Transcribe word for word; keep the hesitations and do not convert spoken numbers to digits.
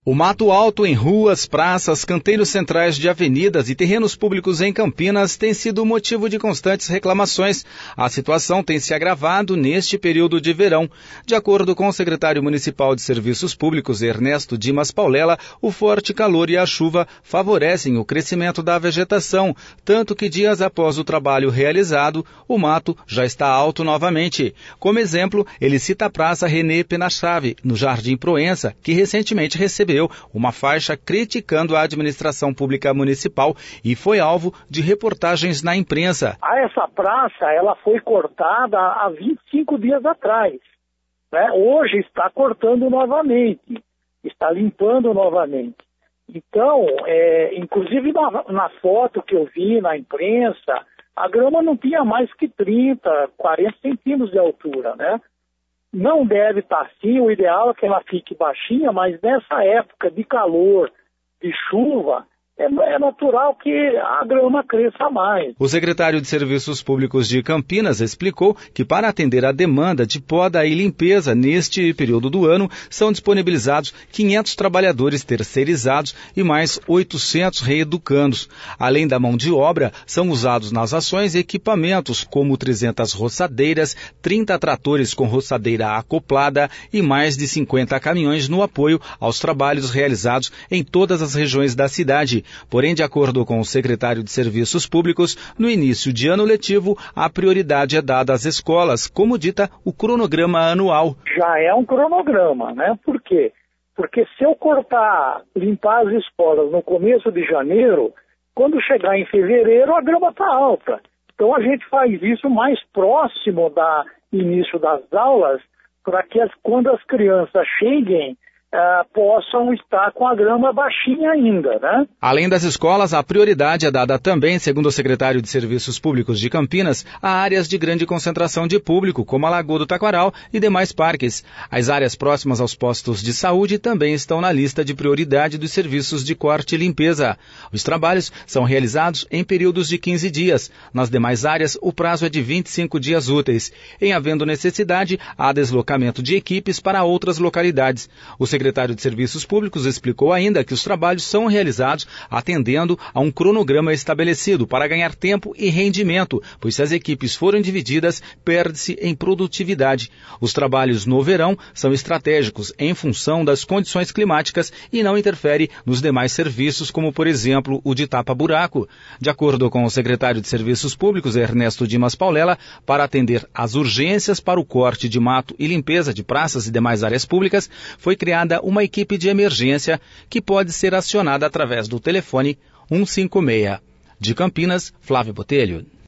O mato alto em ruas, praças, canteiros centrais de avenidas e terrenos públicos em Campinas tem sido motivo de constantes reclamações. A situação tem se agravado neste período de verão. De acordo com o secretário municipal de Serviços Públicos, Ernesto Dimas Paulela, o forte calor e a chuva favorecem o crescimento da vegetação, tanto que dias após o trabalho realizado, o mato já está alto novamente. Como exemplo, ele cita a Praça René Penachave, no Jardim Proença, que recentemente recebeu uma faixa criticando a administração pública municipal e foi alvo de reportagens na imprensa. Essa praça ela foi cortada há vinte e cinco dias atrás. Né? Hoje está cortando novamente, está limpando novamente. Então, é, inclusive na, na foto que eu vi na imprensa, a grama não tinha mais que trinta, quarenta centímetros de altura, né? Não deve estar assim, o ideal é que ela fique baixinha, mas nessa época de calor, de chuva, é, é natural que a grama cresça mais. O secretário de Serviços Públicos de Campinas explicou que para atender a demanda de poda e limpeza neste período do ano, são disponibilizados quinhentos trabalhadores terceirizados e mais oitocentos reeducandos. Além da mão de obra, são usados nas ações equipamentos como trezentas roçadeiras, trinta tratores com roçadeira acoplada e mais de cinquenta caminhões no apoio aos trabalhos realizados em todas as regiões da cidade. Porém, de acordo com o secretário de Serviços Públicos, no início de ano letivo, a prioridade é dada às escolas, como dita o cronograma anual. Já é um cronograma, né? Por quê? Porque se eu cortar, limpar as escolas no começo de janeiro, quando chegar em fevereiro, a grama está alta. Então a gente faz isso mais próximo do início das aulas, para que as, quando as crianças cheguem, Uh, possam estar com a grama baixinha ainda, né? Além das escolas, a prioridade é dada também, segundo o secretário de Serviços Públicos de Campinas, a áreas de grande concentração de público, como a Lagoa do Taquaral e demais parques. As áreas próximas aos postos de saúde também estão na lista de prioridade dos serviços de corte e limpeza. Os trabalhos são realizados em períodos de quinze dias. Nas demais áreas, o prazo é de vinte e cinco dias úteis. Em havendo necessidade, há deslocamento de equipes para outras localidades. O O secretário de Serviços Públicos explicou ainda que os trabalhos são realizados atendendo a um cronograma estabelecido para ganhar tempo e rendimento, pois se as equipes forem divididas, perde-se em produtividade. Os trabalhos no verão são estratégicos em função das condições climáticas e não interfere nos demais serviços, como, por exemplo, o de tapa-buraco. De acordo com o secretário de Serviços Públicos, Ernesto Dimas Paulela, para atender às urgências para o corte de mato e limpeza de praças e demais áreas públicas, foi criada uma equipe de emergência que pode ser acionada através do telefone cento e cinquenta e seis. De Campinas, Flávio Botelho.